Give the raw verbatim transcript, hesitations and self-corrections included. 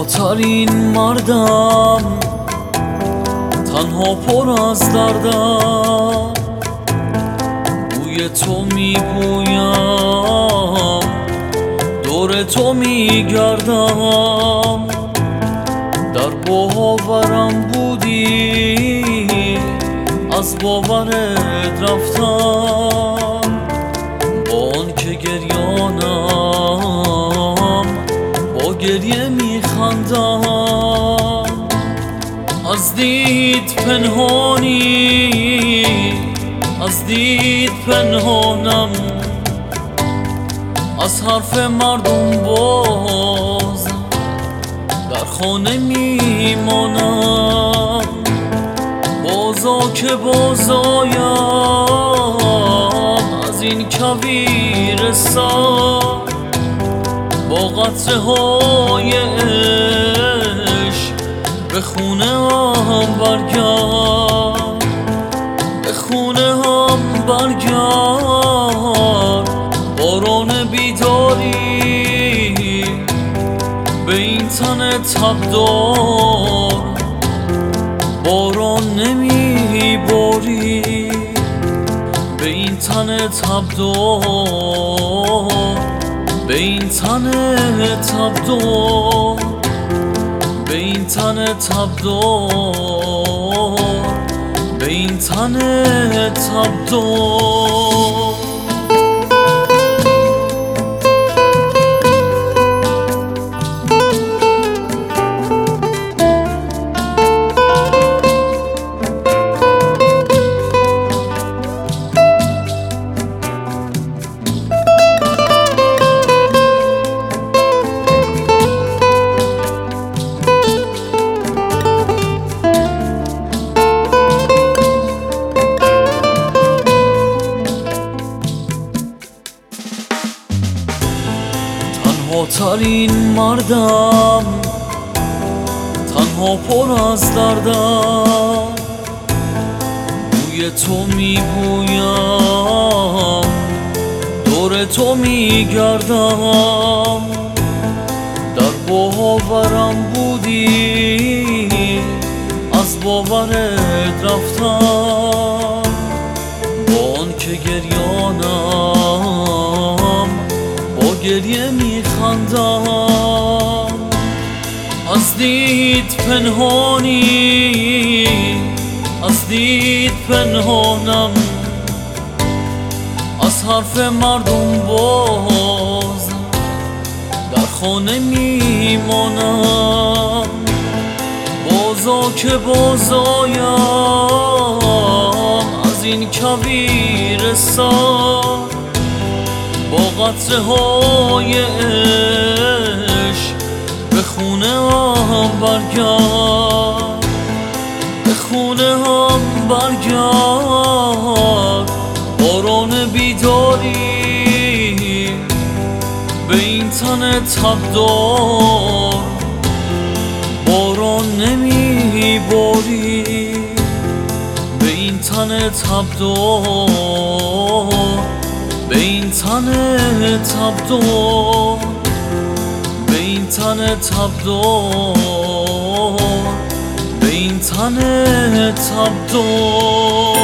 تنها ترین مردم، تنها پر از دردم، بوی تو میبویم، دور تو میگردم. در باورم بودی، از باورت رفتم، با آن که گریانم با گریه میخندم. از دید پنهانی، از دید پنهانم، از حرف مردم باز در خانه میمانم. بازا که بازایم از این کویرستان، با قطره های عشق به خونه هم برگرد، به خونه هم برگرد. باران بیداری به این تن تبدار، باران نمیباری به این تن تبدار، به این تن تبدار، به این تن تبدار، به این تن تبدار. تنها ترین مردم، تنها پر از دردم، بوی تو میبویم، دور تو میگردم. در باورم بودی، از باورت رفتم، با آن که گریانم با گریه میخندم. از دید پنهانی، از دید پنهانم، از حرف مردم باز در خانه میمانم. بازا که بازایم از این کویرستان، با قطره های عشق به خونه هم برگرد، به خونه هم برگرد. باران بیداری به این تن تبدار، باران نمیباری به این تن تبدار، به این تن تبدار، به این تن تبدار، به این تن تبدار.